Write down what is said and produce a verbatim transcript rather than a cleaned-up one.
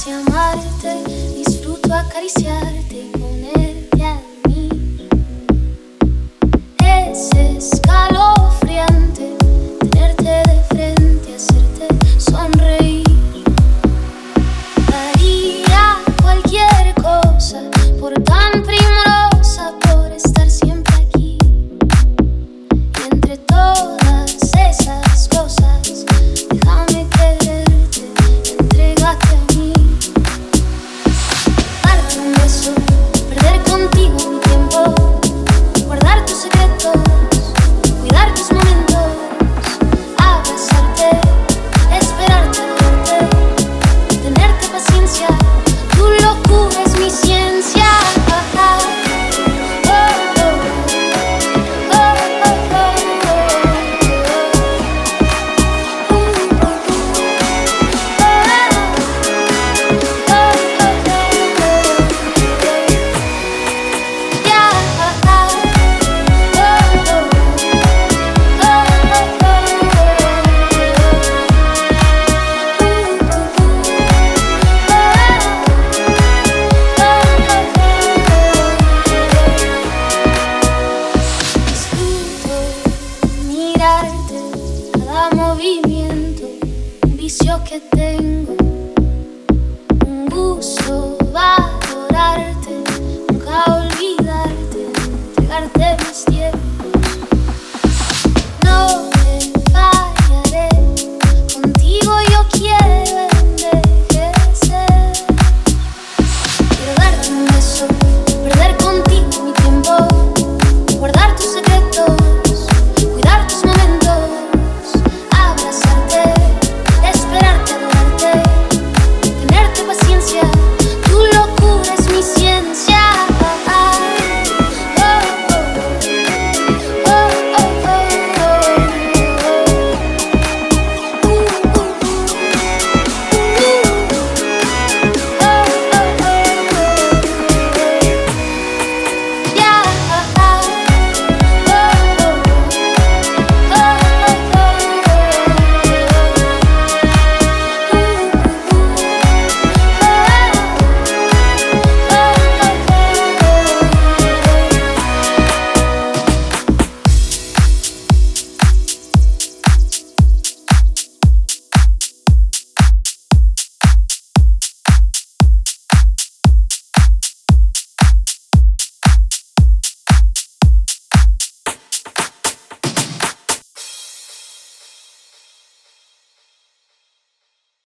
sé amarte, disfruto acariciarte y ponerte a mí. Es escalofriante tenerte de frente, hacerte sonreír. Haría cualquier cosa por tan primorosa, por estar siempre aquí. Y entre todas esas cosas, déjame quererte, entrégate a mí. Darte un beso, perder contigo mi tiempo, guardar tus secretos, cuidar tus momentos, abrazarte, esperarte, verte, tenerte paciencia. Tu locura es mi ciencia. Disfruto mirarte, cada movimiento, un vicio que tengo.